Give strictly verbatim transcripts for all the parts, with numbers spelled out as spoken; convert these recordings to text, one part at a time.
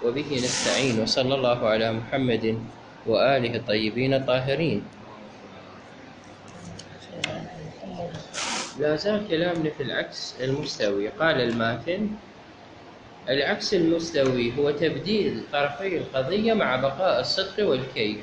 وبه نستعين، وصلى الله على محمد وآله الطيبين الطاهرين. لا زال كلامنا في العكس المستوي. قال الماتن: العكس المستوي هو تبديل طرفي القضية مع بقاء الصدق والكيف،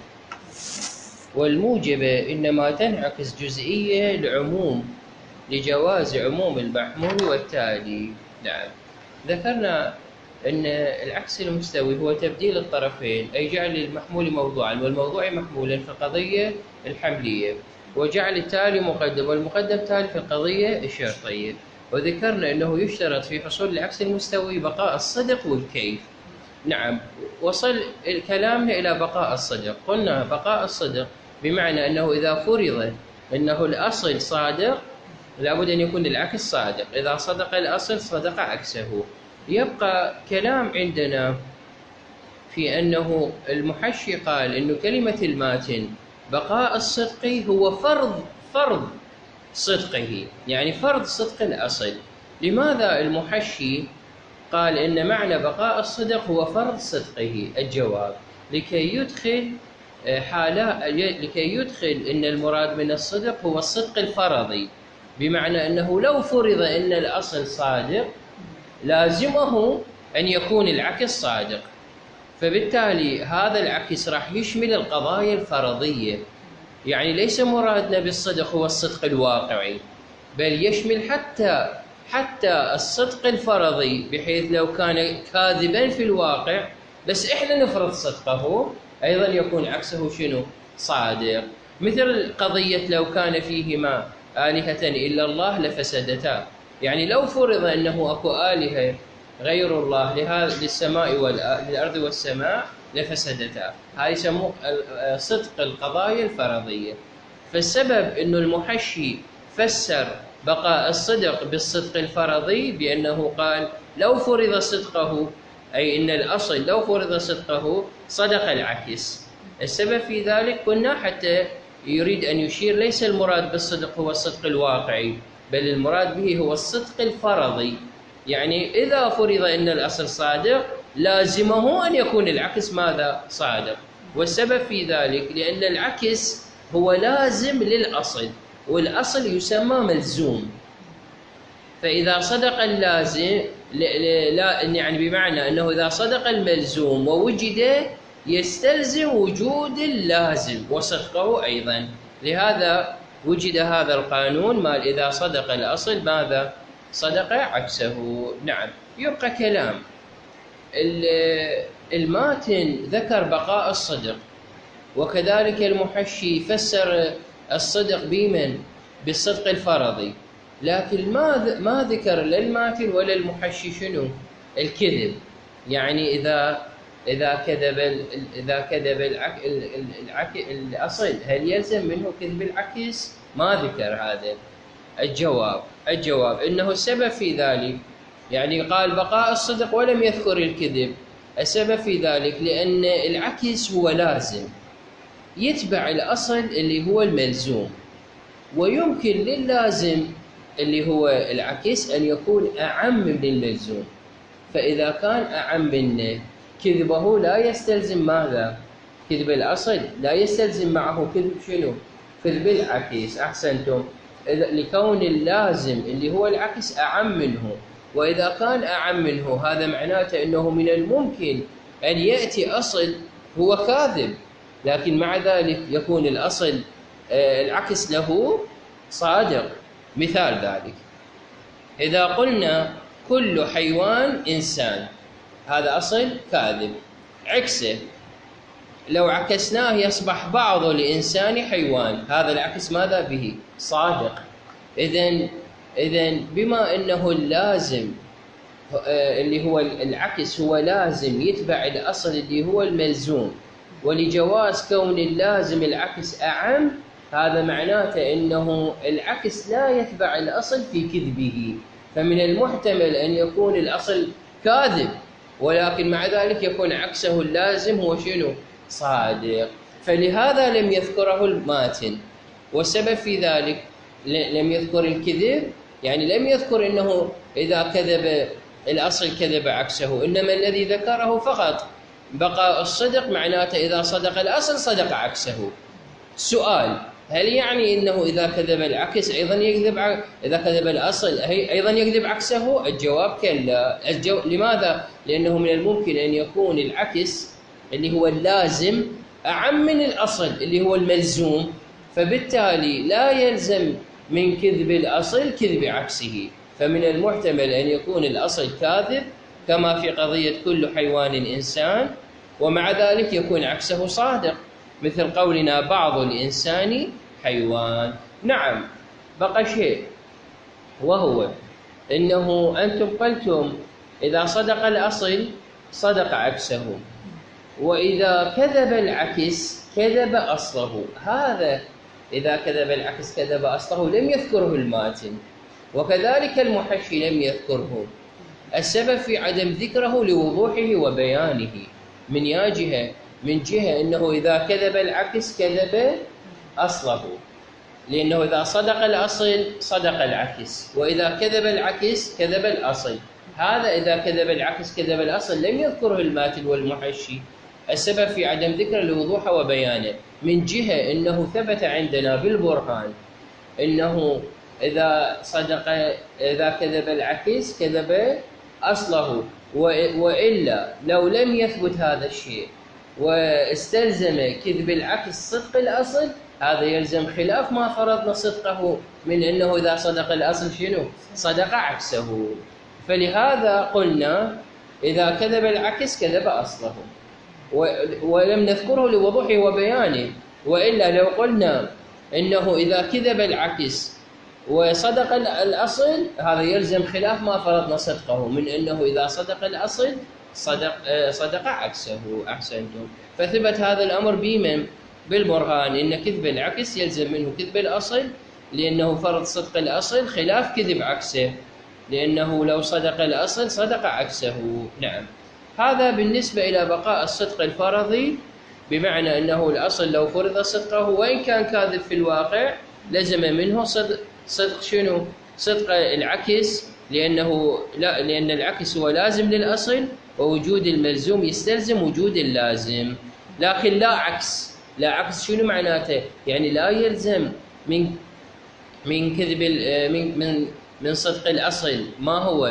والموجبة إنما تنعكس جزئية العموم لجواز عموم المحمول والتالي. نعم، ذكرنا أن العكس المستوي هو تبديل الطرفين، أي جعل المحمول موضوعا والموضوع محمولا في القضية الحملية، وجعل التالي مقدم والمقدم تالي في القضية الشرطية. وذكرنا أنه يشترط في حصول العكس المستوي بقاء الصدق والكيف. نعم، وصل كلامنا إلى بقاء الصدق. قلنا بقاء الصدق بمعنى أنه إذا فرض أنه الأصل صادق لابد أن يكون العكس صادق، إذا صدق الأصل صدق عكسه. يبقى كلام عندنا في أنه المحشي قال أنه كلمة الماتن بقاء الصدق هو فرض فرض صدقه، يعني فرض صدق الأصل. لماذا المحشي قال إن معنى بقاء الصدق هو فرض صدقه؟ الجواب: لكي يدخل حالة لكي يدخل أن المراد من الصدق هو الصدق الفرضي، بمعنى أنه لو فرض أن الأصل صادق لازمه أن يكون العكس صادق، فبالتالي هذا العكس راح يشمل القضايا الفرضية. يعني ليس مرادنا بالصدق هو الصدق الواقعي، بل يشمل حتى حتى الصدق الفرضي، بحيث لو كان كاذبا في الواقع بس إحنا نفرض صدقه أيضا يكون عكسه شنو؟ صادق. مثل قضية لو كان فيهما آلهة إلا الله لفسدتا، يعني لو فرض أنه أكو آلهة غير الله للسماء والأرض والسماء لفسدتا، هاي يسموه صدق القضايا الفرضية. فالسبب أنه المحشي فسر بقاء الصدق بالصدق الفرضي بأنه قال لو فرض صدقه، أي أن الأصل لو فرض صدقه صدق العكس. السبب في ذلك قلنا حتى يريد أن يشير ليس المراد بالصدق هو الصدق الواقعي، بل المراد به هو الصدق الفرضي. يعني إذا فرض أن الأصل صادق لازمه أن يكون العكس ماذا؟ صادق. والسبب في ذلك لأن العكس هو لازم للأصل، والأصل يسمى ملزوم. فإذا صدق اللازم لا يعني بمعنى أنه إذا صدق الملزوم ووجد يستلزم وجود اللازم وصدقه أيضا. لهذا وجد هذا القانون مال إذا صدق الأصل ماذا؟ صدق عكسه. نعم، يبقى كلام الماتن ذكر بقاء الصدق، وكذلك المحشي فسر الصدق بمن؟ بالصدق الفرضي، لكن ما ما ذكر لا الماتن ولا المحشي شنو؟ الكذب. يعني إذا إذا كذب إذا كذب العك العك الأصل هل يلزم منه كذب العكس؟ ما ذكر هذا. الجواب الجواب إنه السبب في ذلك، يعني قال بقاء الصدق ولم يذكر الكذب. السبب في ذلك لأن العكس هو لازم يتبع الأصل اللي هو الملزوم، ويمكن للازم اللي هو العكس أن يكون أعم من الملزوم. فإذا كان أعم منه كذبه لا يستلزم ماذا؟ كذب الأصل لا يستلزم معه كذب شنو؟ كذب العكس. أحسنتم. لكون اللازم اللي هو العكس أعم منه، وإذا كان أعم منه هذا معناته أنه من الممكن أن يأتي أصل هو كاذب، لكن مع ذلك يكون الأصل العكس له صادق. مثال ذلك إذا قلنا كل حيوان إنسان، هذا أصل كاذب، عكسه لو عكسناه يصبح بعض الإنسان حيوان، هذا العكس ماذا به؟ صادق. إذن إذن بما أنه اللازم اللي هو العكس هو لازم يتبع الأصل اللي هو الملزوم، ولجواز كون اللازم العكس أعم، هذا معناته أنه العكس لا يتبع الأصل في كذبه، فمن المحتمل أن يكون الأصل كاذب ولكن مع ذلك يكون عكسه اللازم هو شنو؟ صادق. فلهذا لم يذكره الماتن، والسبب في ذلك لم يذكر الكذب، يعني لم يذكر أنه إذا كذب الأصل كذب عكسه، إنما الذي ذكره فقط بقاء الصدق، معناته إذا صدق الأصل صدق عكسه. سؤال: هل يعني أنه إذا كذب العكس أيضا يكذب ع... إذا كذب الأصل أيضا يكذب عكسه؟ الجواب كلا. الجو... لماذا؟ لأنه من الممكن أن يكون العكس اللي هو اللازم أعم من الأصل اللي هو الملزوم، فبالتالي لا يلزم من كذب الأصل كذب عكسه، فمن المحتمل أن يكون الأصل كاذب كما في قضية كل حيوان إنسان، ومع ذلك يكون عكسه صادق، مثل قولنا بعض الإنسان حيوان. نعم، بقى شيء، وهو إنه أنتم قلتم إذا صدق الأصل صدق عكسه، وإذا كذب العكس كذب أصله. هذا إذا كذب العكس كذب أصله لم يذكره الماتن، وكذلك المحشي لم يذكره. السبب في عدم ذكره لوضوحه وبيانه من يا جهة من جهة أنه إذا كذب العكس كذب أصله، لأنه إذا صدق الأصل صدق العكس، وإذا كذب العكس كذب الأصل. هذا إذا كذب العكس كذب الأصل لم يذكره الماتن والمحشي. السبب في عدم ذكره لوضوحه وبيانه، من جهة أنه ثبت عندنا بالبرهان أنه إذا صدق إذا كذب العكس كذب أصله، وإلا لو لم يثبت هذا الشيء واستلزم كذب العكس صدق الأصل، هذا يلزم خلاف ما فرضنا صدقه من أنه إذا صدق الأصل شنو؟ صدق عكسه. فلهذا قلنا إذا كذب العكس كذب أصله، ولم نذكره لوضوحه وبيانه. وإلا لو قلنا إنه إذا كذب العكس وصدق الأصل، هذا يلزم خلاف ما فرضنا صدقه من أنه إذا صدق الأصل صدق صدق عكسه. أحسنتم. فثبت هذا الأمر بمن؟ بالبرهان، إن كذب العكس يلزم منه كذب الأصل، لأنه فرض صدق الأصل خلاف كذب عكسه، لأنه لو صدق الأصل صدق عكسه. نعم، هذا بالنسبة إلى بقاء الصدق الفرضي، بمعنى أنه الأصل لو فرض صدقه وإن كان كاذب في الواقع لزم منه صدق صدق شنو؟ صدق العكس، لأنه لا لأن العكس هو لازم للأصل، ووجود الملزوم يستلزم وجود اللازم. لكن لا عكس. لا عكس شنو معناته؟ يعني لا يلزم من من كذب من من من صدق الأصل ما هو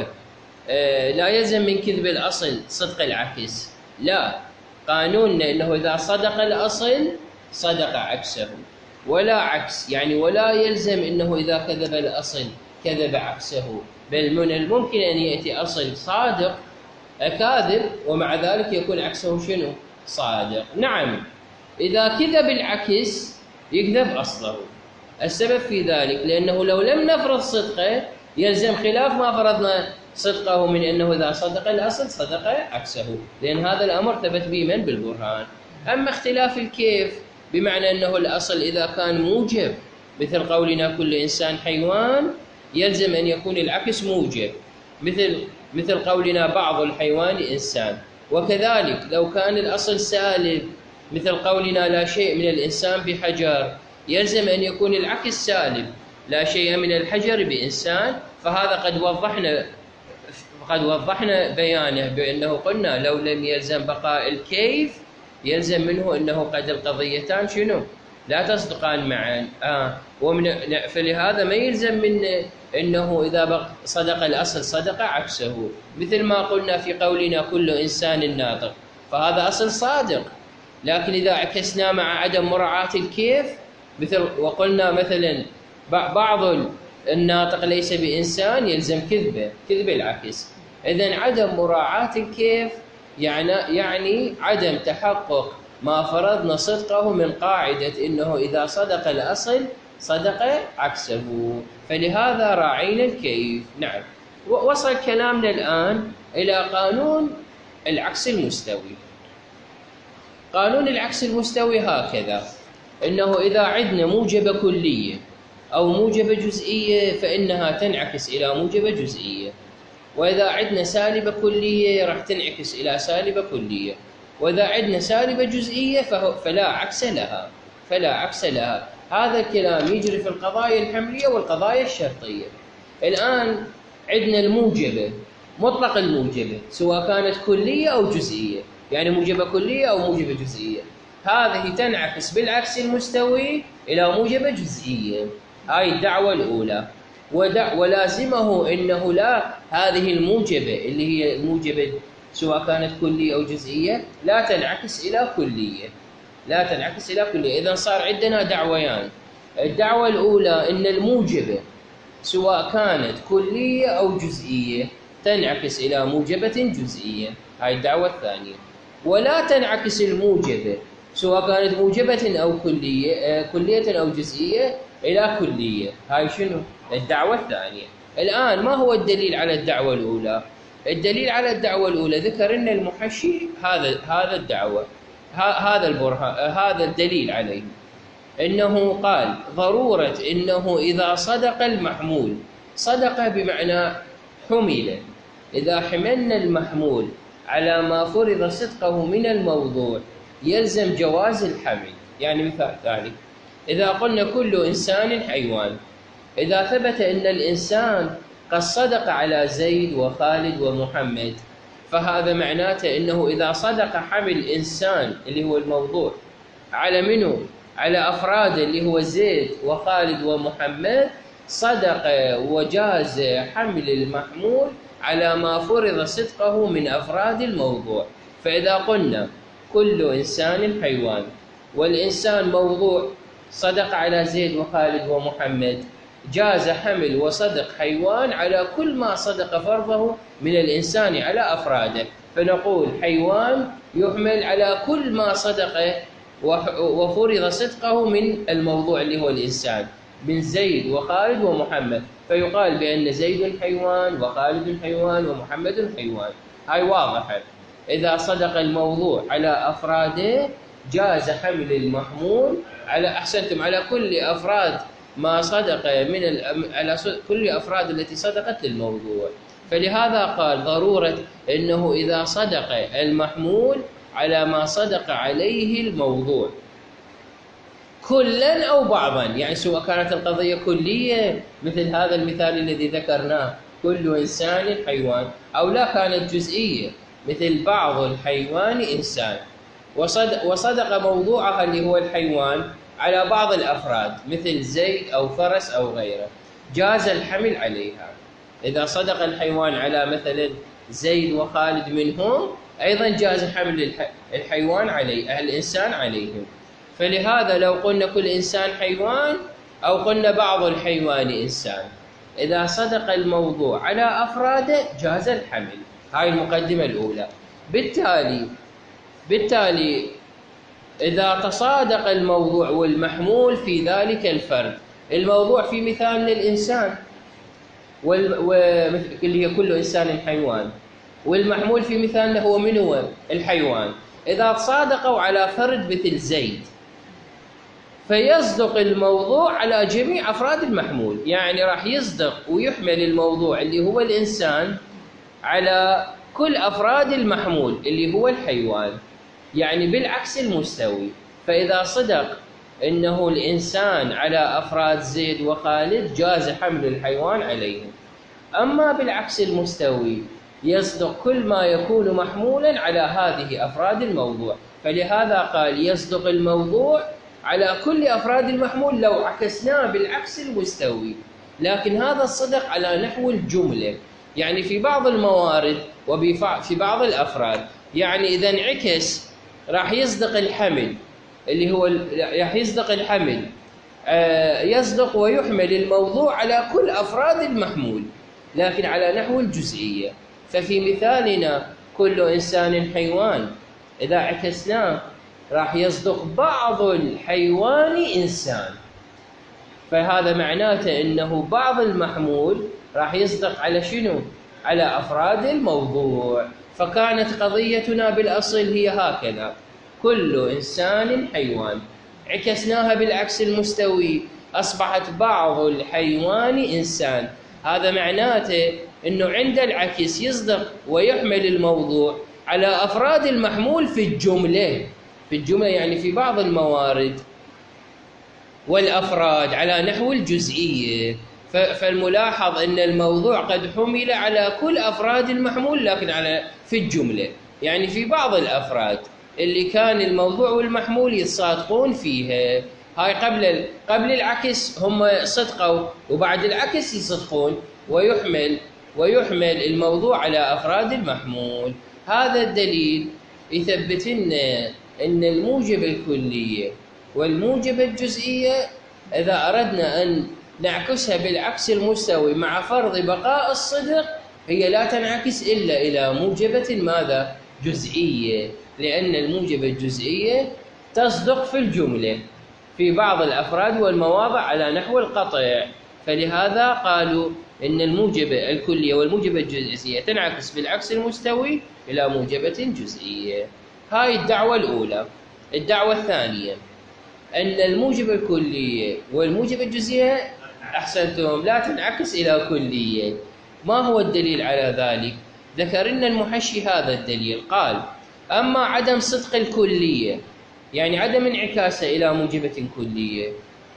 لا يلزم من كذب الأصل صدق العكس. لا، قانوننا أنه إذا صدق الأصل صدق عكسه، ولا عكس، يعني ولا يلزم أنه إذا كذب الأصل كذب عكسه، بل من الممكن أن يأتي أصل صادق كاذب ومع ذلك يكون عكسه شنو؟ صادق. نعم، إذا كذب العكس يكذب أصله. السبب في ذلك لأنه لو لم نفرض صدقه يلزم خلاف ما فرضنا صدقه من أنه إذا صدق الأصل صدق عكسه، لأن هذا الأمر ثبت به من؟ بالبرهان. أما اختلاف الكيف، بمعنى أنه الأصل إذا كان موجب مثل قولنا كل إنسان حيوان، يلزم أن يكون العكس موجب، مثل مثل قولنا بعض الحيوان إنسان. وكذلك لو كان الأصل سالب مثل قولنا لا شيء من الإنسان بحجر، يلزم أن يكون العكس سالب، لا شيء من الحجر بإنسان. فهذا قد وضحنا قد وضحنا بيانه بأنه قلنا لو لم يلزم بقاء الكيف يلزم منه أنه قد القضيتان شنو؟ لا تصدقان معا. آه ومن فلهذا ما يلزم من أنه إذا صدق الأصل صدق عكسه، مثل ما قلنا في قولنا كل إنسان ناطق، فهذا أصل صادق، لكن إذا عكسنا مع عدم مراعاة الكيف، مثل وقلنا مثلا بعض الناطق ليس بإنسان، يلزم كذبه كذب العكس. إذن عدم مراعاة الكيف يعني يعني عدم تحقق ما فرضنا صدقه من قاعدة إنه إذا صدق الأصل صدق عكسه، فلهذا راعينا الكيف. نعم، وصل كلامنا الآن إلى قانون العكس المستوي. قانون العكس المستوي هكذا، إنه إذا عندنا موجبة كلية أو موجبة جزئية فإنها تنعكس إلى موجبة جزئية، وإذا عندنا سالبة كلية راح تنعكس إلى سالبة كلية، وإذا عندنا سالبة جزئية فلا عكس لها فلا عكس لها. هذا الكلام يجري في القضايا الحملية والقضايا الشرطية. الآن عندنا الموجبة مطلق الموجبة سواء كانت كلية أو جزئية، يعني موجبة كلية أو موجبة جزئية، هذه تنعكس بالعكس المستوي إلى موجبة جزئية. هاي الدعوة الأولى. ولازمه أنه لا هذه الموجبة اللي هي الموجبة سواء كانت كلية أو جزئية لا تنعكس إلى كلية، لا تنعكس إلى كلية. إذن صار عندنا دعويان. الدعوة الأولى أن الموجبة سواء كانت كلية أو جزئية تنعكس إلى موجبة جزئية، هاي الدعوة الثانية. ولا تنعكس الموجبة سواء كانت موجبة أو كلية آه كلية أو جزئية إلى كلية، هاي شنو؟ الدعوة الثانية. الآن ما هو الدليل على الدعوة الأولى؟ الدليل على الدعوة الأولى ذكر لنا المحشي هذا هذا الدعوة هذا البرهان هذا الدليل عليه، إنه قال ضرورة إنه إذا صدق المحمول، صدق بمعنى حمل، إذا حملنا المحمول على ما فرض صدقه من الموضوع يلزم جواز الحمل. يعني مثال ذلك إذا قلنا كل إنسان حيوان، إذا ثبت أن الإنسان قد صدق على زيد وخالد ومحمد، فهذا معناته أنه إذا صدق حمل إنسان اللي هو الموضوع على منه على أفراد اللي هو زيد وخالد ومحمد، صدق وجاز حمل المحمول على ما فرض صدقه من أفراد الموضوع. فإذا قلنا كل إنسان حيوان والإنسان موضوع صدق على زيد وخالد ومحمد، جاز حمل وصدق حيوان على كل ما صدق فرضه من الإنسان على أفراده، فنقول حيوان يحمل على كل ما صدق وفرض صدقه من الموضوع اللي هو الإنسان من زيد وخالد ومحمد، فيقال بأن زيد حيوان وخالد حيوان ومحمد حيوان. هاي واضحة. إذا صدق الموضوع على أفراده جاز حمل المحمول على أحسنتم على كل أفراد ما صدق من على كل أفراد التي صدقت للموضوع. فلهذا قال ضرورة أنه إذا صدق المحمول على ما صدق عليه الموضوع كلا أو بعضا، يعني سواء كانت القضية كلية مثل هذا المثال الذي ذكرناه كل إنسان حيوان، أو لا كانت جزئية مثل بعض الحيوان إنسان، وصدق, وصدق موضوعها اللي هو الحيوان على بعض الأفراد مثل زيد أو فرس أو غيره، جاز الحمل عليها. إذا صدق الحيوان على مثلا زيد وخالد منهم أيضا جاز حمل الحيوان عليه الإنسان عليهم. فلهذا لو قلنا كل إنسان حيوان أو قلنا بعض الحيوان إنسان، إذا صدق الموضوع على أفراده جاز الحمل. هاي المقدمة الأولى. بالتالي بالتالي إذا تصادق الموضوع والمحمول في ذلك الفرد، الموضوع في مثال الإنسان اللي هي كل إنسان حيوان، والمحمول في مثالنا هو من هو الحيوان، إذا تصادقوا على فرد مثل زيد فيصدق الموضوع على جميع أفراد المحمول، يعني راح يصدق ويحمل الموضوع اللي هو الإنسان على كل أفراد المحمول اللي هو الحيوان، يعني بالعكس المستوي. فإذا صدق إنه الإنسان على أفراد زيد وخالد جاز حمل الحيوان عليهم. أما بالعكس المستوي يصدق كل ما يكون محمولا على هذه أفراد الموضوع، فلهذا قال يصدق الموضوع على كل أفراد المحمول لو عكسناه بالعكس المستوي. لكن هذا الصدق على نحو الجملة، يعني في بعض الموارد وفي بعض الأفراد، يعني إذا انعكس راح يصدق الحمل اللي هو راح يصدق الحمل آه يصدق ويحمل الموضوع على كل أفراد المحمول لكن على نحو الجزئية. ففي مثالنا كل إنسان حيوان إذا عكسناه راح يصدق بعض الحيوان إنسان، فهذا معناته أنه بعض المحمول راح يصدق على شنو؟ على أفراد الموضوع. فكانت قضيتنا بالأصل هي هكذا، كل إنسان حيوان، عكسناها بالعكس المستوي أصبحت بعض الحيوان إنسان. هذا معناته أنه عند العكس يصدق ويحمل الموضوع على أفراد المحمول في الجملة، في الجملة يعني في بعض الموارد والأفراد على نحو الجزئية. فالملاحظ أن الموضوع قد حمل على كل أفراد المحمول لكن على في الجملة، يعني في بعض الأفراد اللي كان الموضوع والمحمول يتصادقون فيها، هاي قبل قبل العكس هم صدقوا، وبعد العكس يصدقون، ويحمل ويحمل الموضوع على أفراد المحمول. هذا الدليل يثبت لنا أن الموجب الكلية والموجب الجزئية إذا أردنا أن نعكسها بالعكس المستوي مع فرض بقاء الصدق هي لا تنعكس إلا إلى موجبة ماذا؟ جزئية، لأن الموجبة الجزئية تصدق في الجملة في بعض الأفراد والمواضع على نحو القطع، فلهذا قالوا إن الموجبة الكلية والموجبة الجزئية تنعكس بالعكس المستوي إلى موجبة جزئية. هاي الدعوة الأولى. الدعوة الثانية أن الموجبة الكلية والموجبة الجزئية أحسنتم لا تنعكس إلى كلية. ما هو الدليل على ذلك؟ ذكر لنا المحشي هذا الدليل، قال: أما عدم صدق الكلية يعني عدم انعكاسه إلى موجبة كلية،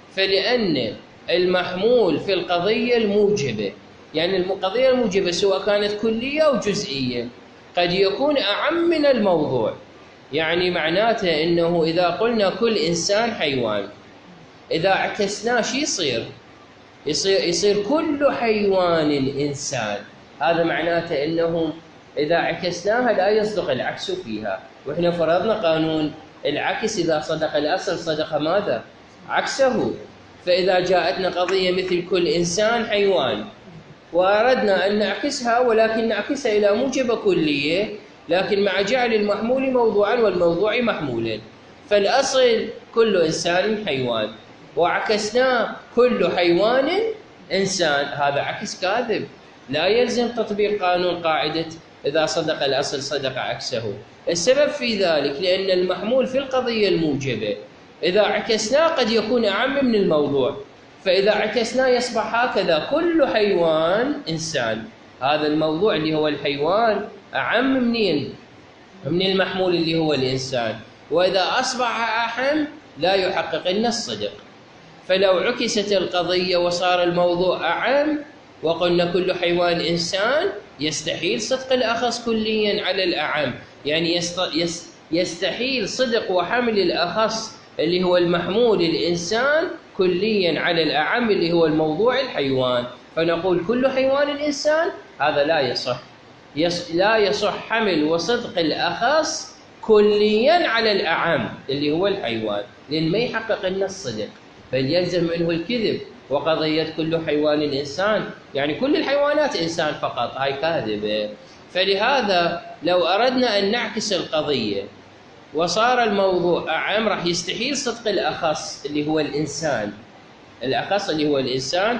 فلأن المحمول في القضية الموجبة، يعني القضية الموجبة سواء كانت كلية أو جزئية قد يكون أعم من الموضوع. يعني معناته أنه إذا قلنا كل إنسان حيوان، إذا عكسناه شو يصير؟ يصير يصير كل حيوان إنسان. هذا معناته أنه إذا عكسناها لا يصدق العكس فيها، وإحنا فرضنا قانون العكس إذا صدق الأصل صدق ماذا؟ عكسه. فإذا جاءتنا قضية مثل كل إنسان حيوان وأردنا أن نعكسها ولكن نعكسها إلى موجبة كلية لكن مع جعل المحمول موضوعا والموضوع محمولا، فالأصل كل إنسان حيوان وعكسناه كل حيوان إنسان، هذا عكس كاذب، لا يلزم تطبيق قانون قاعدة إذا صدق الأصل صدق عكسه. السبب في ذلك لأن المحمول في القضية الموجبة إذا عكسناه قد يكون أعم من الموضوع، فإذا عكسناه يصبح هكذا كل حيوان إنسان، هذا الموضوع اللي هو الحيوان أعم منين؟ من المحمول اللي هو الإنسان، وإذا أصبح أعم لا يحقق لنا الصدق. فلو عكست القضية وصار الموضوع أعم وقلنا كل حيوان إنسان يستحيل صدق الأخص كليا على الأعم، يعني يستحيل صدق وحمل الأخص اللي هو المحمول الإنسان كليا على الأعم اللي هو الموضوع الحيوان، فنقول كل حيوان إنسان، هذا لا يصح. يص... لا يصح حمل وصدق الأخص كليا على الأعم اللي هو الحيوان، لأن ما يحقق لنا الصدق بل يلزم منه الكذب. وقضية كل حيوان إنسان يعني كل الحيوانات إنسان فقط، هاي كاذبة. فلهذا لو أردنا أن نعكس القضية وصار الموضوع أعم راح يستحيل صدق الأخص اللي هو الإنسان، الأخص اللي هو الإنسان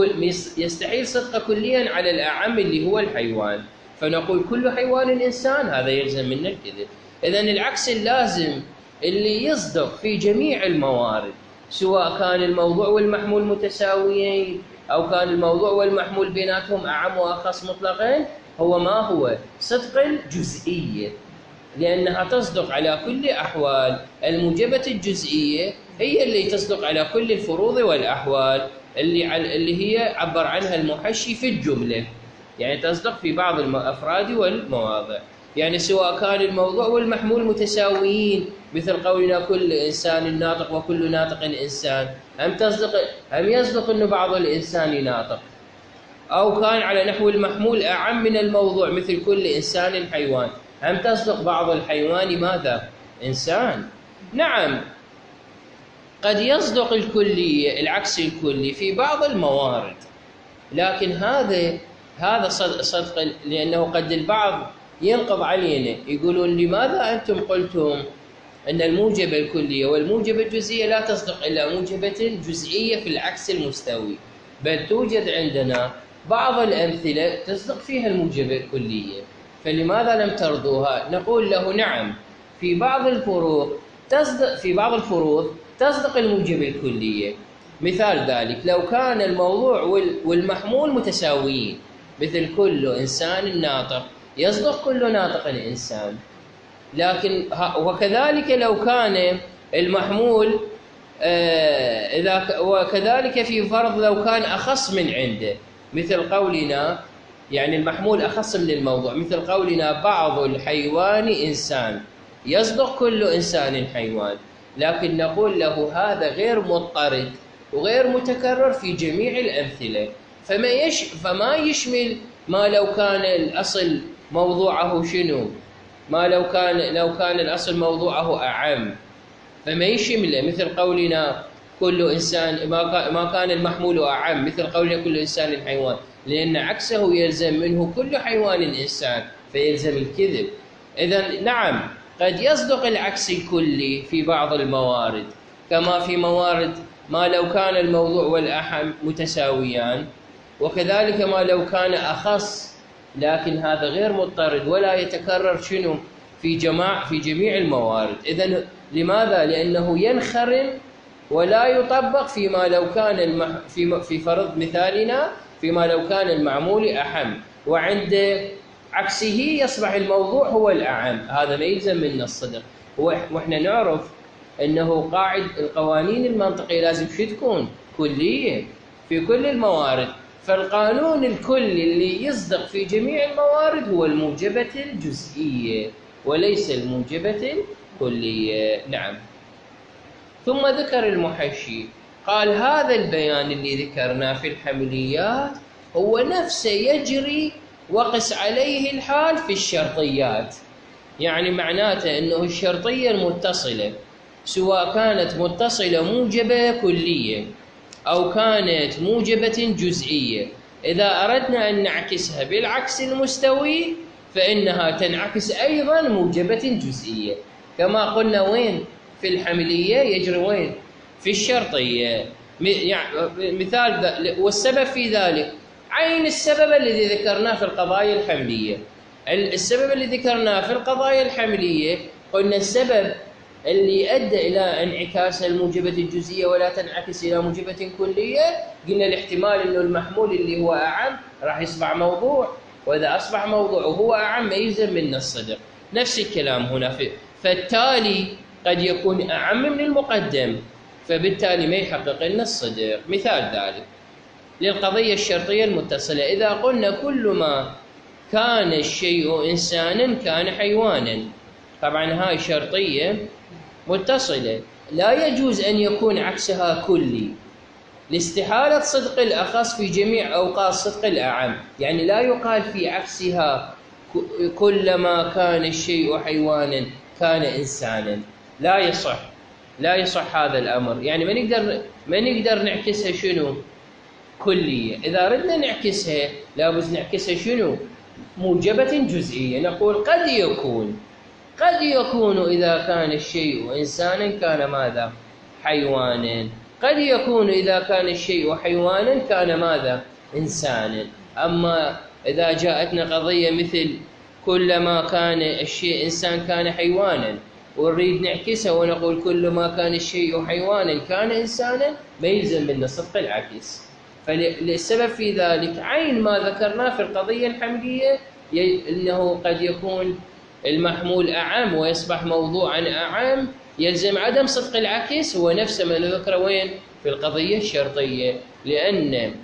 يستحيل صدقه كليا على الأعم اللي هو الحيوان، فنقول كل حيوان إنسان، هذا يلزم منه الكذب. إذن العكس اللازم اللي يصدق في جميع الموارد سواء كان الموضوع والمحمول متساويين أو كان الموضوع والمحمول بيناتهم أعم وأخص مطلقين، هو ما هو؟ صدق الجزئية، لأنها تصدق على كل أحوال. الموجبة الجزئية هي اللي تصدق على كل الفروض والأحوال اللي اللي هي عبر عنها المحشي في الجملة، يعني تصدق في بعض الأفراد والمواضع. يعني سواء كان الموضوع والمحمول متساويين مثل قولنا كل إنسان ناطق وكل ناطق إنسان، هم تصدق هم يصدق أن بعض الإنسان ناطق، أو كان على نحو المحمول أعم من الموضوع مثل كل إنسان حيوان، هم تصدق بعض الحيوان ماذا؟ إنسان. نعم قد يصدق الكلية العكس الكلي في بعض الموارد، لكن هذا هذا صدق، لأنه قد البعض ينقض علينا يقولون لماذا أنتم قلتم أن الموجبة الكلية والموجبة الجزئية لا تصدق إلا موجبة جزئية في العكس المستوي، بل توجد عندنا بعض الأمثلة تصدق فيها الموجبة الكلية، فلماذا لم ترضوها؟ نقول له نعم في بعض الفروض تصدق في بعض الفروض تصدق الموجبة الكلية. مثال ذلك لو كان الموضوع والمحمول متساويين مثل كل إنسان ناطق، يصدق كل ناطق إنسان. لكن وكذلك لو كان المحمول آه إذا وكذلك في فرض لو كان أخص من عنده، مثل قولنا يعني المحمول أخص من الموضوع، مثل قولنا بعض الحيوان إنسان، يصدق كل إنسان حيوان، لكن نقول له هذا غير مضطرد وغير متكرر في جميع الأمثلة، فما يش فما يشمل ما لو كان الأصل موضوعه شنو؟ ما لو كان لو كان الأصل موضوعه أعم، فما يشمله، مثل قولنا كل إنسان ما كان المحمول أعم، مثل قولنا كل إنسان حيوان، لأن عكسه يلزم منه كل حيوان إنسان فيلزم الكذب. إذن نعم قد يصدق العكس الكلي في بعض الموارد، كما في موارد ما لو كان الموضوع والأحم متساويان، وكذلك ما لو كان أخص، لكن هذا غير مضطرد ولا يتكرر شنو في جماع في جميع الموارد. إذن لماذا؟ لأنه ينخرم ولا يطبق فيما لو كان المح... في في فرض مثالنا فيما لو كان المعمول أحم، وعند عكسه يصبح الموضوع هو الأعم، هذا ما يلزم منا الصدق. وإحنا نعرف أنه قاعد القوانين المنطقية لازم شو تكون؟ كلية في كل الموارد، فالقانون الكلي اللي يصدق في جميع الموارد هو الموجبة الجزئية وليس الموجبة الكلية. نعم. ثم ذكر المحشي قال هذا البيان اللي ذكرناه في الحمليات هو نفسه يجري وقس عليه الحال في الشرطيات، يعني معناته أنه الشرطية المتصلة سواء كانت متصلة موجبة كلية أو كانت موجبة جزئية، إذا أردنا أن نعكسها بالعكس المستوي فإنها تنعكس أيضا موجبة جزئية، كما قلنا وين في الحملية يجري وين في الشرطية. مثال والسبب في ذلك عين السبب الذي ذكرناه في القضايا الحملية. السبب الذي ذكرناه في القضايا الحملية قلنا السبب اللي أدى إلى انعكاس الموجبة الجزئية ولا تنعكس إلى موجبة كلية، قلنا الاحتمال أنه المحمول اللي هو أعم راح يصبح موضوع، وإذا أصبح موضوع وهو أعم ما يلزم منه الصدق. نفس الكلام هنا في فالتالي قد يكون أعم من المقدم، فبالتالي ما يحقق لنا الصدق. مثال ذلك للقضية الشرطية المتصلة، إذا قلنا كل ما كان الشيء إنسانا كان حيوانا، طبعا هاي شرطية متصلة لا يجوز أن يكون عكسها كلي لاستحالة صدق الأخص في جميع أوقات صدق الأعم، يعني لا يقال في عكسها كلما كان الشيء حيوانا كان إنسانا، لا يصح لا يصح هذا الأمر، يعني ما نقدر ما نقدر نعكسها شنو كلية، إذا ردنا نعكسها لابد نعكسها شنو موجبة جزئية، نقول قد يكون قد يكون إذا كان الشيء إنسانا كان ماذا حيوانا، قد يكون إذا كان الشيء حيوانا كان ماذا إنسانا. أما إذا جاءتنا قضية مثل كلما كان الشيء إنسان كان حيوانا ونريد نعكسها ونقول كلما كان الشيء حيوانا كان إنسانا، ما يلزم منا صدق العكس. فالسبب في ذلك عين ما ذكرناه في القضية الحملية، أنه قد يكون المحمول أعم ويصبح موضوعا أعم، يلزم عدم صدق العكس، هو نفسه ما ذكره وين في القضية الشرطية، لأن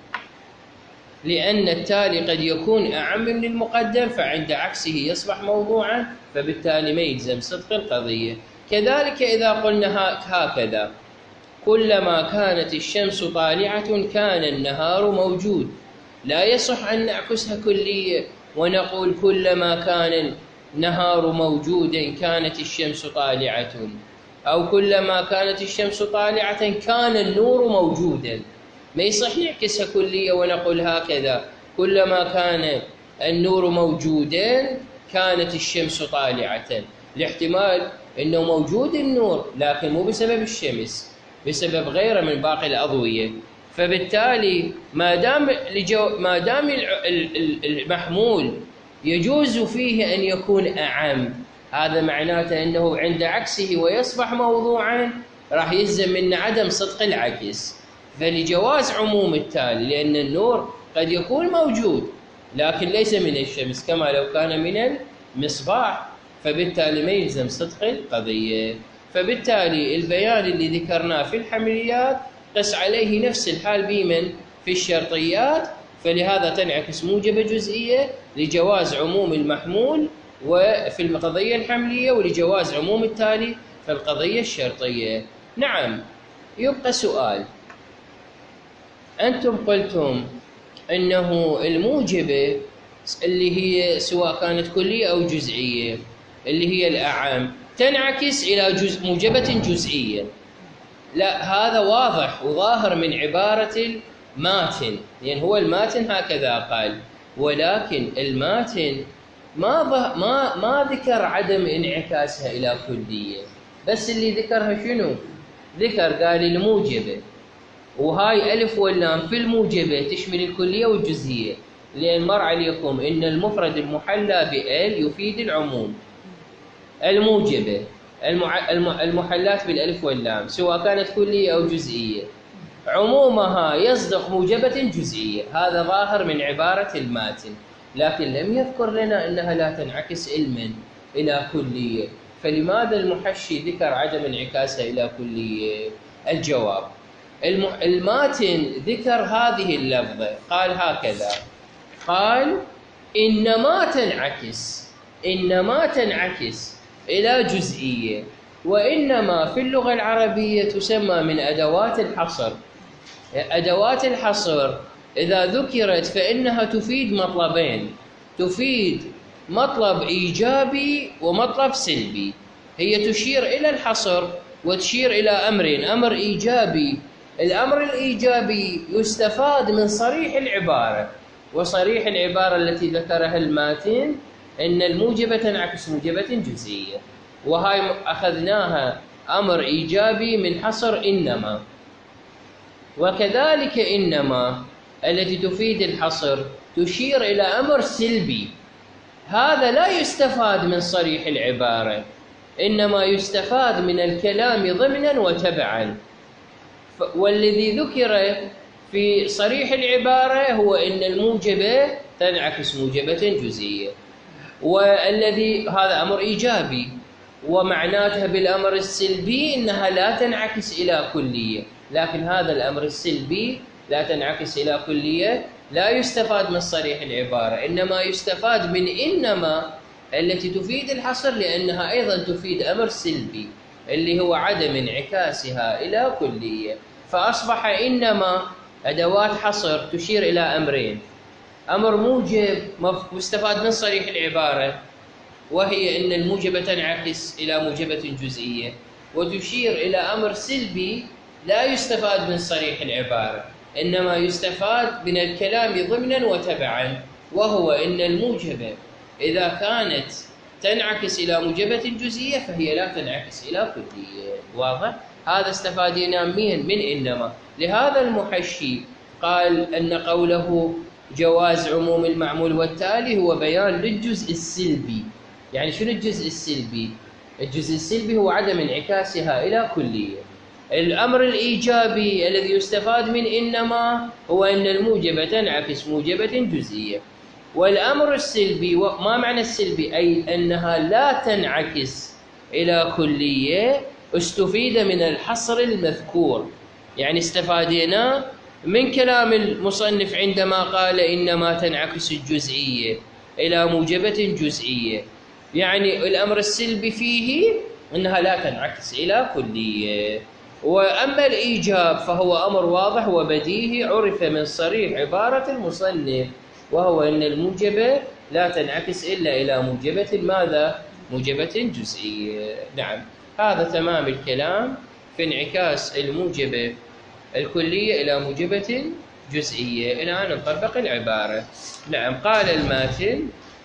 لأن التالي قد يكون أعم من المقدم فعند عكسه يصبح موضوعا، فبالتالي ما يلزم صدق القضية. كذلك إذا قلنا هكذا كلما كانت الشمس طالعة كان النهار موجود، لا يصح أن نعكسها كلية ونقول كلما كان النهار موجودا كانت الشمس طالعة، أو كلما كانت الشمس طالعة كان النور موجودا، ما يصح نعكسها كلية ونقول هكذا كلما كان النور موجودا كانت الشمس طالعة، الاحتمال أنه موجود النور لكن مو بسبب الشمس، بسبب غيره من باقي الأضوية، فبالتالي ما دام ما دام المحمول يجوز فيه أن يكون أعم، هذا معناته أنه عند عكسه ويصبح موضوعا راح يلزم من عدم صدق العكس، فلجواز عموم التالي، لأن النور قد يكون موجود لكن ليس من الشمس كما لو كان من المصباح، فبالتالي ما يلزم صدق القضية. فبالتالي البيان اللي ذكرناه في الحمليات قس عليه نفس الحال بمن في الشرطيات، فلهذا تنعكس موجبة جزئية لجواز عموم المحمول وفي القضية الحملية، ولجواز عموم التالي في القضية الشرطية. نعم، يبقى سؤال، أنتم قلتم أنه الموجبة اللي هي سواء كانت كلية أو جزئية اللي هي الأعم تنعكس إلى جزء موجبة جزئية. لا، هذا واضح وظاهر من عبارة الماتن، لأن هو الماتن هكذا قال، ولكن الماتن ما ما ما ذكر عدم انعكاسها إلى كلية، بس اللي ذكرها شنو؟ ذكر قال الموجبة، وهاي ألف واللام في الموجبة تشمل الكلية والجزئية، لأن مر عليكم إن المفرد المحلى بال يفيد العموم. الموجبة المحلات بالألف واللام سواء كانت كلية أو جزئية عمومها يصدق موجبة جزئية، هذا ظاهر من عبارة الماتن، لكن لم يذكر لنا أنها لا تنعكس علما إلى كلية، فلماذا المحشي ذكر عدم انعكاسها إلى كلية؟ الجواب، الماتن ذكر هذه اللفظة، قال هكذا، قال إنما تنعكس إنما تنعكس إلى جزئية، وإنما في اللغة العربية تسمى من أدوات الحصر. أدوات الحصر إذا ذكرت فإنها تفيد مطلبين، تفيد مطلب إيجابي ومطلب سلبي. هي تشير إلى الحصر وتشير إلى أمرين، أمر إيجابي، الأمر الإيجابي يستفاد من صريح العبارة، وصريح العبارة التي ذكرها الماتن إن الموجبة تنعكس موجبة جزئية، وهاي أخذناها أمر إيجابي من حصر إنما. وكذلك إنما التي تفيد الحصر تشير إلى أمر سلبي، هذا لا يستفاد من صريح العبارة، إنما يستفاد من الكلام ضمنا وتبعا. والذي ذكر في صريح العبارة هو إن الموجبة تنعكس موجبة جزئية، والذي هذا أمر إيجابي، ومعناتها بالأمر السلبي إنها لا تنعكس إلى كلية، لكن هذا الأمر السلبي لا تنعكس إلى كلية لا يستفاد من صريح العبارة، إنما يستفاد من إنما التي تفيد الحصر، لأنها أيضا تفيد أمر سلبي اللي هو عدم انعكاسها إلى كلية. فأصبح إنما أدوات حصر تشير إلى أمرين، أمر موجب مستفاد من صريح العبارة وهي أن الموجبة تنعكس إلى موجبة جزئية، وتشير إلى أمر سلبي لا يستفاد من صريح العبارة، إنما يستفاد من الكلام ضمنا وتبعا، وهو أن الموجبة إذا كانت تنعكس إلى موجبة جزئية فهي لا تنعكس إلى كلية. واضح؟ هذا استفادنا من من إنما. لهذا المحشي قال أن قوله جواز عموم المعمول والتالي هو بيان للجزء السلبي. يعني شنو الجزء السلبي؟ الجزء السلبي هو عدم انعكاسها إلى كلية. الأمر الإيجابي الذي يستفاد من إنما هو أن الموجبة تنعكس موجبة جزئية. والأمر السلبي، ما معنى السلبي؟ أي أنها لا تنعكس إلى كلية، استفيد من الحصر المذكور. يعني استفادنا من كلام المصنف عندما قال إنما تنعكس الجزئية إلى موجبة جزئية، يعني الأمر السلبي فيه أنها لا تنعكس إلى كلية. وأما الإيجاب فهو أمر واضح وبديهي عرف من صريح عبارة المصنف، وهو أن الموجبة لا تنعكس إلا إلى موجبة ماذا؟ موجبة جزئية. نعم، هذا تمام الكلام في انعكاس الموجبة الكلية إلى موجبة جزئية. الآن نطبق العبارة. نعم، قال الماتن: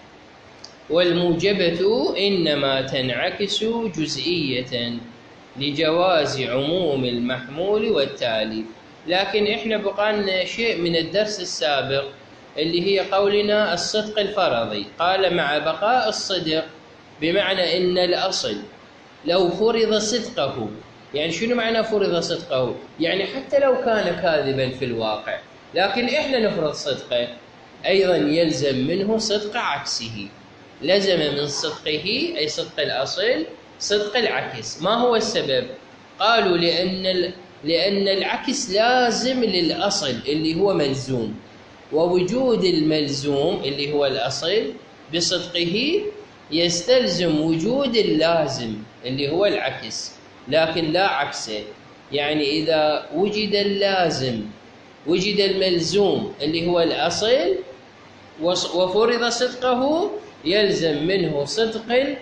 والموجبة إنما تنعكس جزئية لجواز عموم المحمول والتالي. لكن إحنا بقالنا شيء من الدرس السابق اللي هي قولنا الصدق الفرضي. قال: مع بقاء الصدق، بمعنى إن الأصل لو فرض صدقه. يعني شنو معنى فرض صدقه؟ يعني حتى لو كان كاذبا في الواقع لكن إحنا نفرض صدقه، أيضا يلزم منه صدق عكسه. لزم من صدقه أي صدق الأصل صدق العكس. ما هو السبب؟ قالوا لأن لأن العكس لازم للأصل اللي هو ملزوم، ووجود الملزوم اللي هو الأصل بصدقه يستلزم وجود اللازم اللي هو العكس، لكن لا عكسه. يعني إذا وجد اللازم وجد الملزوم اللي هو الأصل وفرض صدقه، يلزم منه صدق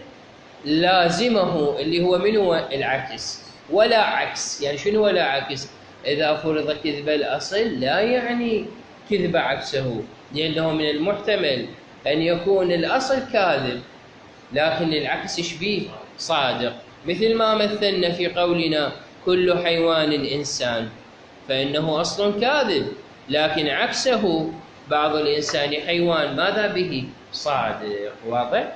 لازمه اللي هو منه العكس، ولا عكس. يعني شنو ولا عكس؟ إذا فرض كذب الأصل لا يعني كذب عكسه، لأنه من المحتمل أن يكون الأصل كاذب لكن العكس يشبيه صادق، مثل ما مثلنا في قولنا كل حيوان إنسان، فإنه أصل كاذب لكن عكسه بعض الإنسان حيوان ماذا به؟ صادق. واضح؟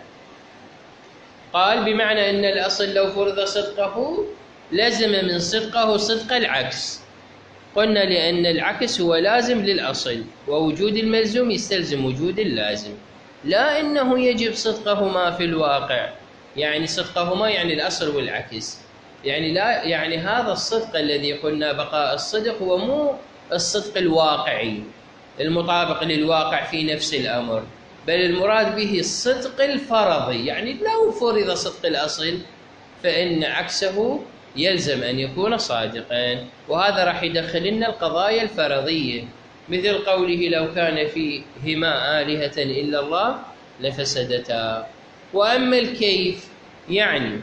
قال بمعنى أن الأصل لو فرض صدقه لزم من صدقه صدق العكس. قلنا لأن العكس هو لازم للأصل، ووجود الملزوم يستلزم وجود اللازم، لا إنه يجب صدقهما في الواقع. يعني صدقهما يعني الأصل والعكس، يعني لا يعني هذا الصدق الذي قلنا بقاء الصدق هو مو الصدق الواقعي المطابق للواقع في نفس الأمر، بل المراد به الصدق الفرضي. يعني لو فرض صدق الأصل فإن عكسه يلزم أن يكون صادقا، وهذا راح يدخل لنا القضايا الفرضية، مثل قوله لو كان فيهما آلهة إلا الله لفسدتا. وأما الكيف يعني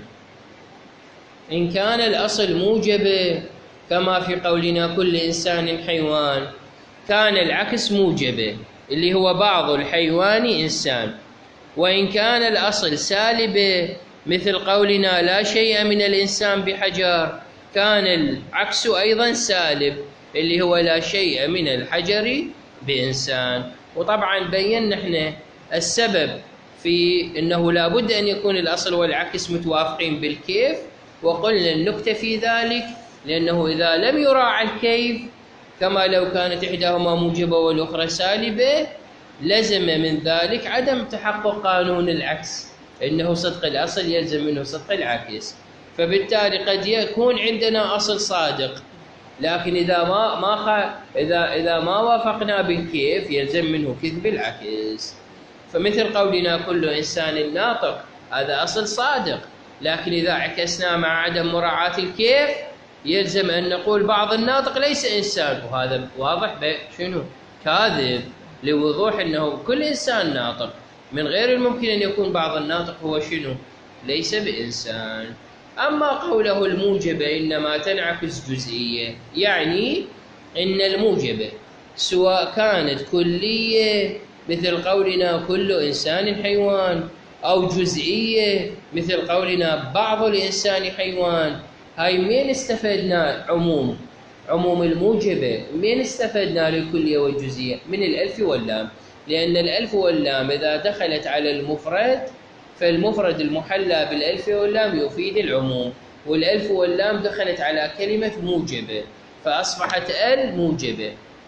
إن كان الأصل موجب كما في قولنا كل إنسان حيوان، كان العكس موجبه اللي هو بعض الحيوان إنسان. وإن كان الأصل سالب مثل قولنا لا شيء من الإنسان بحجر، كان العكس أيضا سالب اللي هو لا شيء من الحجر بإنسان. وطبعا بينا احنا السبب في أنه لا بد أن يكون الأصل والعكس متوافقين بالكيف، وقلنا النكتة في ذلك لأنه إذا لم يراعى الكيف كما لو كانت إحداهما موجبة والأخرى سالبة لزم من ذلك عدم تحقق قانون العكس، إنه صدق الأصل يلزم منه صدق العكس. فبالتالي قد يكون عندنا أصل صادق لكن إذا ما ما خ... إذا إذا ما وافقنا بالكيف يلزم منه كذب العكس. فمثل قولنا كل إنسان ناطق، هذا أصل صادق، لكن إذا عكسنا مع عدم مراعاة الكيف يلزم أن نقول بعض الناطق ليس إنسان، وهذا واضح شنو؟ كاذب، لوضوح أنه كل إنسان ناطق، من غير الممكن أن يكون بعض الناطق هو شنو؟ ليس بإنسان. أما قوله الموجبة إنما تنعكس جزئية، يعني إن الموجبة سواء كانت كلية مثل قولنا كل إنسان حيوان، أو جزئية مثل قولنا بعض الإنسان حيوان، هاي مين استفدنا عموم عموم الموجبة؟ مين استفدنا للكلية والجزئية؟ من الألف واللام، لأن الألف واللام إذا دخلت على المفرد فالمفرد المحلى بالألف واللام يفيد العموم، والألف واللام دخلت على كلمة موجبة فأصبحت الموجبة،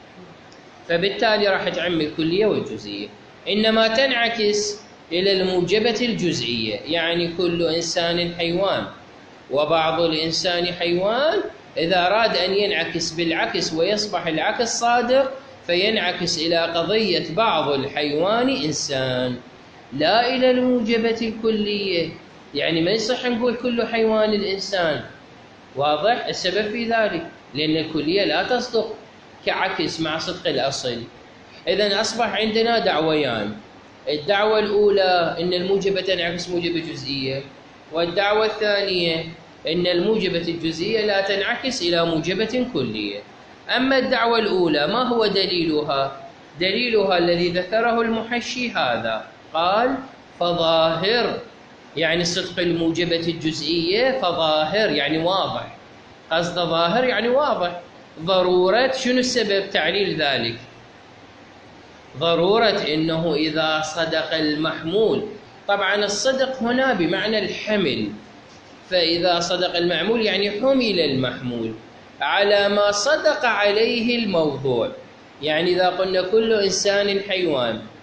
فبالتالي راح تعم الكلية والجزئية. إنما تنعكس إلى الموجبة الجزئية، يعني كل إنسان حيوان وبعض الإنسان حيوان، إذا أراد أن ينعكس بالعكس ويصبح العكس صادق فينعكس إلى قضية بعض الحيوان إنسان، لا إلى الموجبة الكلية. يعني ما يصح نقول كل حيوان الإنسان. واضح؟ السبب في ذلك لأن الكلية لا تصدق كعكس مع صدق الأصل. إذن أصبح عندنا دعويان، الدعوة الأولى إن الموجبة تنعكس موجبة جزئية، والدعوة الثانية إن الموجبة الجزئية لا تنعكس إلى موجبة كلية. أما الدعوة الأولى ما هو دليلها؟ دليلها الذي ذكره المحشي هذا، قال فظاهر يعني صدق الموجبة الجزئية، فظاهر يعني واضح، قصد ظاهر يعني واضح. ضرورة شنو السبب تعليل ذلك؟ ضرورة إنه إذا صدق المحمول، طبعا الصدق هنا بمعنى الحمل، فإذا صدق المعمول يعني حمل المحمول على ما صدق عليه الموضوع. يعني إذا قلنا كل إنسان حيوان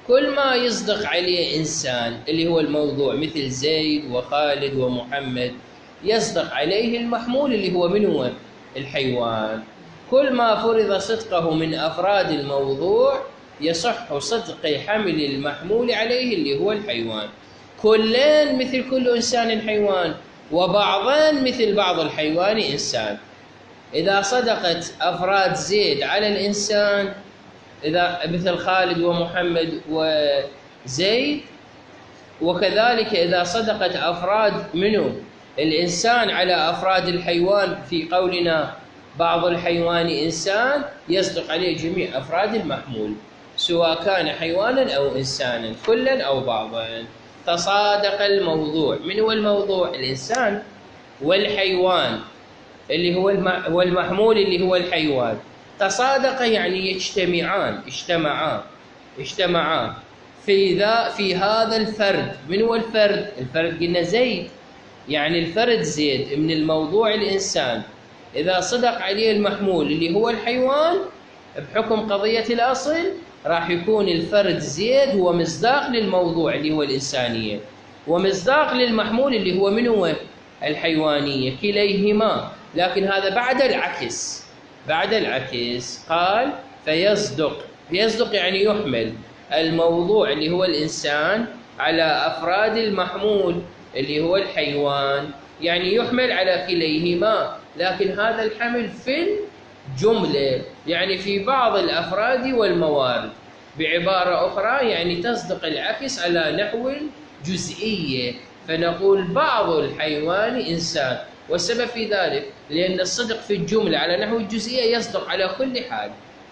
كل ما يصدق عليه إنسان اللي هو الموضوع مثل زيد وخالد ومحمد، يصدق عليه المحمول اللي هو من هو الحيوان. كل ما فرض صدقه من أفراد الموضوع يصح صدق حمل المحمول عليه اللي هو الحيوان. كلان مثل كل إنسان حيوان، وبعضان مثل بعض الحيوان إنسان. إذا صدقت أفراد زيد على الإنسان، إذا مثل خالد ومحمد وزيد، وكذلك إذا صدقت أفراد منه الإنسان على أفراد الحيوان، في قولنا بعض الحيوان إنسان، يصدق عليه جميع أفراد المحمول سواء كان حيوانا أو إنسانا، كلا أو بعضا. تصادق الموضوع. من هو الموضوع؟ الإنسان والحيوان اللي هو والمحمول اللي هو الحيوان. تصادق يعني يجتمعان، اجتمعان اجتمعان في ذا في هذا الفرد. من هو الفرد؟ الفرد قلنا زيد، يعني الفرد زيد من الموضوع الإنسان. إذا صدق عليه المحمول اللي هو الحيوان بحكم قضية الأصل، راح يكون الفرد زيد هو مصداق للموضوع اللي هو الإنسانية، ومصداق للمحمول اللي هو من هو الحيوانية، كليهما. لكن هذا بعد العكس، بعد العكس قال فيصدق. يصدق يعني يحمل الموضوع اللي هو الإنسان على أفراد المحمول اللي هو الحيوان، يعني يحمل على كليهما، لكن هذا الحمل في الجملة، يعني في بعض الأفراد والموارد. بعبارة أخرى يعني تصدق العكس على نحو الجزئية، فنقول بعض الحيوان إنسان. والسبب في ذلك لأن الصدق في الجملة على نحو الجزئية يصدق على كل حال.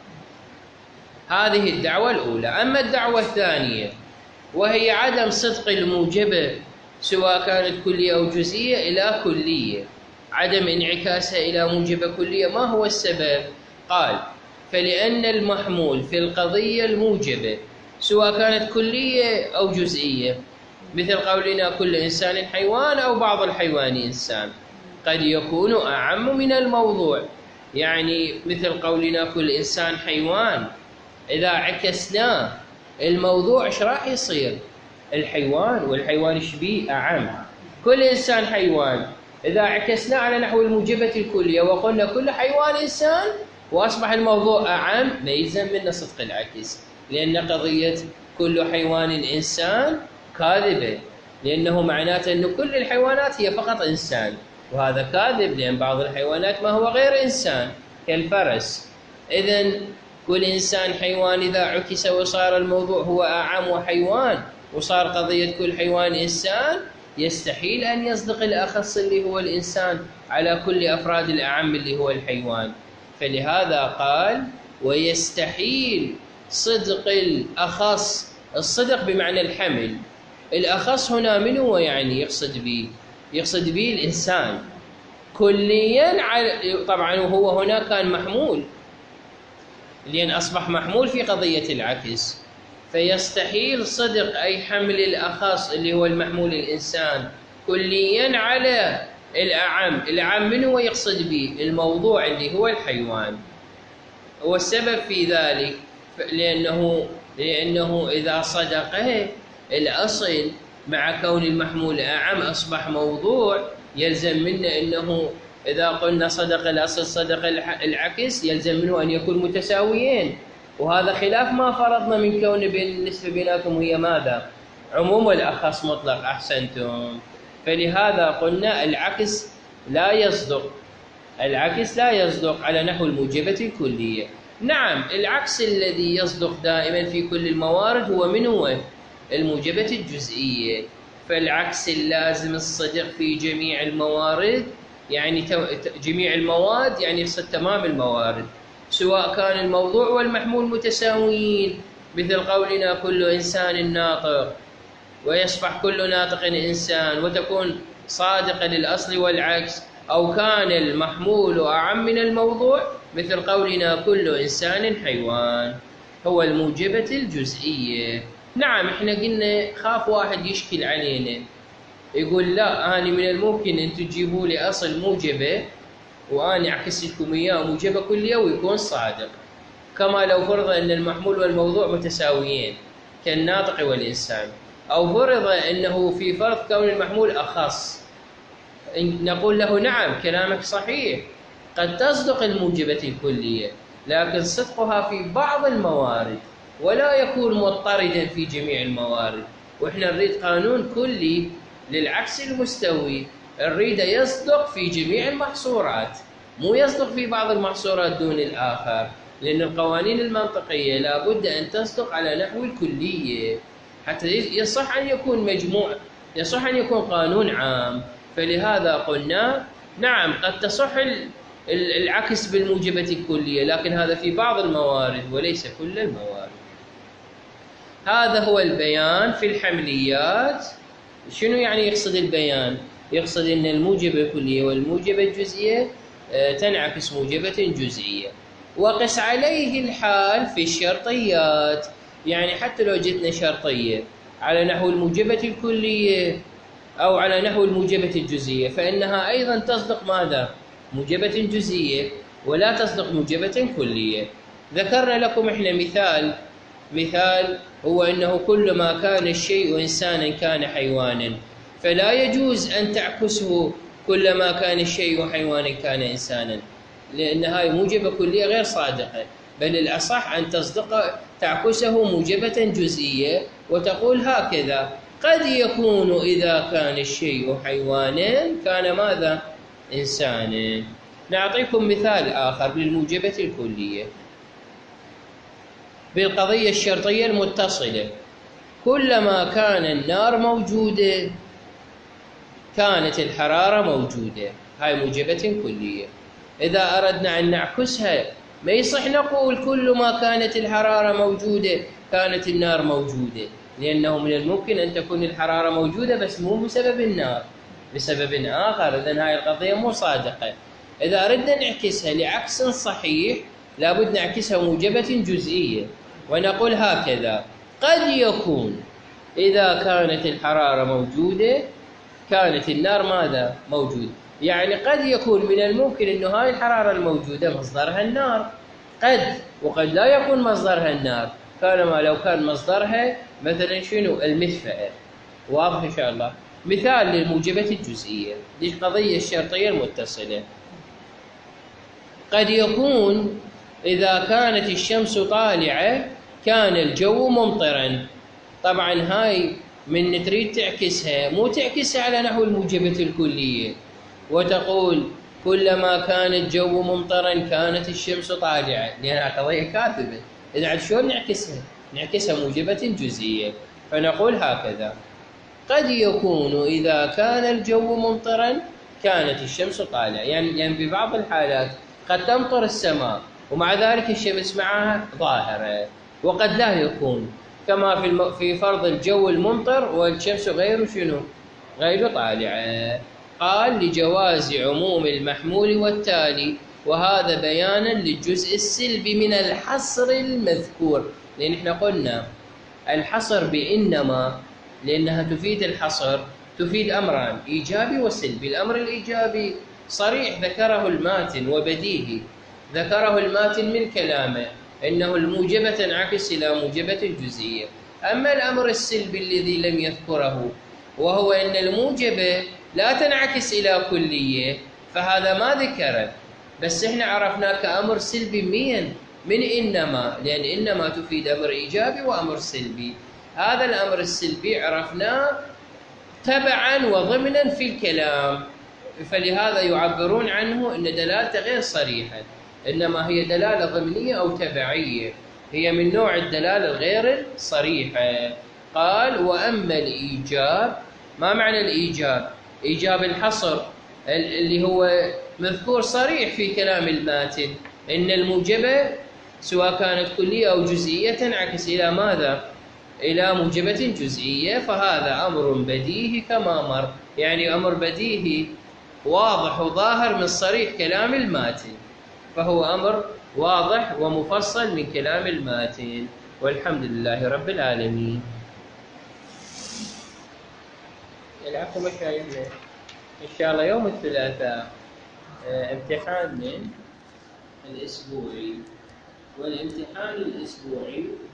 هذه الدعوة الأولى. أما الدعوة الثانية وهي عدم صدق الموجبة سواء كانت كلية أو جزئية إلى كلية، عدم انعكاسها إلى موجبة كلية. ما هو السبب؟ قال فلأن المحمول في القضية الموجبة سواء كانت كلية أو جزئية، مثل قولنا كل إنسان حيوان أو بعض الحيوان إنسان، قد يكون أعم من الموضوع. يعني مثل قولنا كل إنسان حيوان، إذا عكسناه الموضوع إيش راح يصير؟ الحيوان، والحيوان إيش بيه؟ أعم. كل إنسان حيوان، إذا عكسناه على نحو الموجبة الكلية وقلنا كل حيوان إنسان، وأصبح الموضوع أعم، ما يلزم منا صدق العكس، لأن قضية كل حيوان إنسان كاذبة، لأنه معناته أن كل الحيوانات هي فقط إنسان، وهذا كاذب، لأن بعض الحيوانات ما هو غير إنسان كالفرس. إذن كل إنسان حيوان إذا عكس وصار الموضوع هو أعم وحيوان، وصار قضية كل حيوان إنسان، يستحيل أن يصدق الأخص اللي هو الإنسان على كل أفراد الأعم اللي هو الحيوان. فلهذا قال ويستحيل صدق الأخص. الصدق بمعنى الحمل. الأخص هنا من هو؟ يعني يقصد به يقصد به الإنسان كليا. طبعا وهو هنا كان محمول، لأن أصبح محمول في قضية العكس. فيستحيل صدق أي حمل الأخص اللي هو المحمول الإنسان كليا على الأعم. الأعم من هو يقصد به؟ الموضوع اللي هو الحيوان. والسبب في ذلك لأنه لأنه إذا صدقه الأصل مع كون المحمول أعم أصبح موضوع، يلزم منا أنه إذا قلنا صدق الأصل صدق العكس، يلزم منه أن يكون متساويين، وهذا خلاف ما فرضنا من كون بين النسبة بيناتهم هي ماذا؟ عموم والأخص مطلق. أحسنتم. فلهذا قلنا العكس لا يصدق، العكس لا يصدق على نحو الموجبة الكلية. نعم، العكس الذي يصدق دائما في كل الموارد هو من هو؟ الموجبة الجزئية. فالعكس اللازم الصدق في جميع الموارد، يعني جميع المواد، يعني يقصد تمام الموارد، سواء كان الموضوع والمحمول متساويين، مثل قولنا كل إنسان ناطق، ويصبح كل ناطق إنسان، وتكون صادقة للأصل والعكس. أو كان المحمول أعم من الموضوع، مثل قولنا كل إنسان حيوان، هو الموجبة الجزئية. نعم، احنا قلنا خاف واحد يشكل علينا يقول لا، أنا من الممكن أن تجيبوا لي أصل موجبة وأنا أعكس لكم إياه موجبة كلية ويكون صادق، كما لو فرض أن المحمول والموضوع متساويين. كالناطق والإنسان، أو فرض أنه في فرض كون المحمول أخص، نقول له نعم كلامك صحيح، قد تصدق الموجبة الكلية، لكن صدقها في بعض الموارد ولا يكون مضطردا في جميع الموارد. وإحنا نريد قانون كلي للعكس المستوي، نريد يصدق في جميع المحصورات، مو يصدق في بعض المحصورات دون الآخر، لأن القوانين المنطقية لا بد أن تصدق على نحو الكلية حتى يصح أن يكون مجموع، يصح أن يكون قانون عام. فلهذا قلنا نعم قد تصح العكس بالموجبة الكلية، لكن هذا في بعض الموارد وليس كل الموارد. هذا هو البيان في الحمليات. شنو يعني يقصد البيان؟ يقصد أن الموجبة الكلية والموجبة الجزئية تنعكس موجبة جزئية. وقس عليه الحال في الشرطيات، يعني حتى لو جتنا شرطية على نحو الموجبة الكلية أو على نحو الموجبة الجزئية، فإنها أيضا تصدق ماذا؟ موجبة جزئية، ولا تصدق موجبة كلية. ذكرنا لكم إحنا مثال مثال هو أنه كلما كان الشيء إنسانا كان حيوانا، فلا يجوز أن تعكسه كلما كان الشيء حيوانا كان إنسانا، لأن هاي موجبة كلية غير صادقة، بل الأصح أن تصدق تعكسه موجبة جزئية وتقول هكذا: قد يكون إذا كان الشيء حيوانا كان ماذا؟ إنسانا. نعطيكم مثال آخر للموجبة الكلية بالقضية الشرطية المتصلة: كلما كان النار موجودة كانت الحرارة موجودة. هاي موجبة كلية. إذا أردنا أن نعكسها ما يصح نقول كل ما كانت الحرارة موجودة كانت النار موجودة، لأنه من الممكن أن تكون الحرارة موجودة بس مو بسبب النار، بسبب آخر. إذن هاي القضية مو صادقة. إذا أردنا نعكسها لعكس صحيح لابد نعكسها موجبة جزئية ونقول هكذا: قد يكون إذا كانت الحرارة موجودة كانت النار ماذا؟ موجودة. يعني قد يكون من الممكن أنه هاي الحرارة الموجودة مصدرها النار، قد، وقد لا يكون مصدرها النار، كانما لو كان مصدرها مثلا شنو؟ المدفأة. واضح إن شاء الله؟ مثال للموجبة الجزئية للقضية الشرطية المتصلة: قد يكون إذا كانت الشمس طالعة كان الجو ممطرا. طبعا هاي من تريد تعكسها مو تعكسها على نحو الموجبة الكلية وتقول كلما كان الجو ممطرا كانت الشمس طالعة، لأنها قضية كاذبة. إذا شلون نعكسها؟ نعكسها موجبة جزئية، فنقول هكذا: قد يكون إذا كان الجو ممطرا كانت الشمس طالعة. يعني يعني في بعض الحالات قد تمطر السماء ومع ذلك الشمس معها ظاهرة، وقد لا يكون، كما في الم... في فرض الجو الممطر والشمس غير شنو؟ غير طالعة. قال: لجواز عموم المحمول والتالي، وهذا بيانا للجزء السلبي من الحصر المذكور. لأن احنا قلنا الحصر بإنما لأنها تفيد الحصر تفيد أمران: إيجابي وسلبي. الأمر الإيجابي صريح ذكره الماتن وبديهي، ذكره الماتن من كلامه إنه الموجبة تنعكس إلى موجبة جزئية. أما الأمر السلبي الذي لم يذكره وهو أن الموجبة لا تنعكس إلى كلية، فهذا ما ذكره، بس إحنا عرفناه كأمر سلبي مين؟ من إنما، لأن إنما تفيد أمر إيجابي وأمر سلبي. هذا الأمر السلبي عرفناه تبعا وضمنا في الكلام، فلهذا يعبرون عنه أن دلالته غير صريحة، إنما هي دلالة ضمنية أو تبعية، هي من نوع الدلالة الغير صريحة. قال: وأما الإيجاب، ما معنى الإيجاب؟ إيجاب الحصر اللي هو مذكور صريح في كلام الماتن إن الموجبة سواء كانت كلية أو جزئية تنعكس إلى ماذا؟ إلى موجبة جزئية. فهذا أمر بديهي كما مر، يعني أمر بديهي واضح وظاهر من صريح كلام الماتن، فهو أمر واضح ومفصل من كلام الماتن. والحمد لله رب العالمين. العفو مشايخنا، إن شاء الله يوم الثلاثاء امتحاننا الأسبوعي، والامتحان الأسبوعي